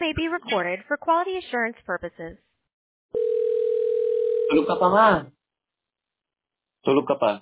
may be recorded for quality assurance purposes. Tulog ka pa nga. Tulog ka pa.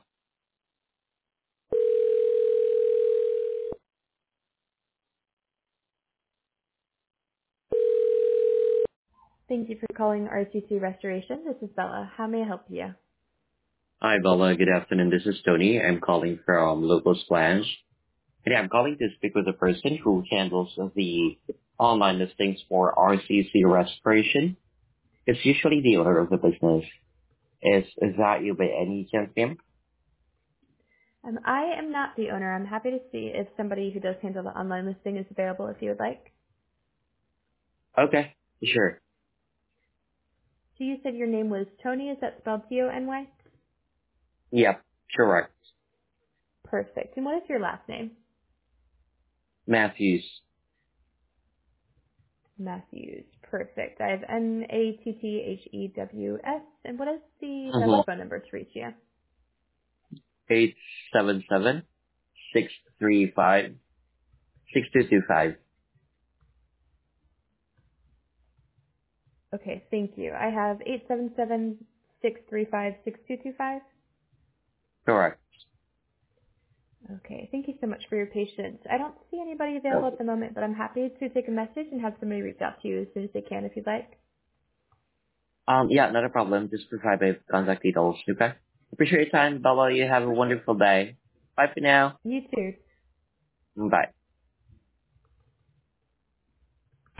Thank you for calling RCC Restoration. This is Bella. How may I help you? Hi, Bella. Good afternoon. This is Tony. I'm calling from Local Splash. And I'm calling to speak with the person who handles the online listings for RCC Restoration. It's usually the owner of the business. Is that you by any chance, ma'am? I am not the owner. I'm happy to see if somebody who does handle the online listing is available if you would like. Okay, sure. So you said your name was Tony. Is that spelled Tony? Yep, correct. Perfect. And what is your last name? Matthews. Matthews. Perfect. I have Matthews. And what is the Mm-hmm. best phone number to reach you? 877-635-6225. Okay, thank you. I have 877-635-6225. Correct. Okay, thank you so much for your patience. I don't see anybody available at the moment, but I'm happy to take a message and have somebody reach out to you as soon as they can if you'd like. Yeah, not a problem. Just provide my contact details, okay? Appreciate your time, Bella. You have a wonderful day. Bye for now. You too. Bye.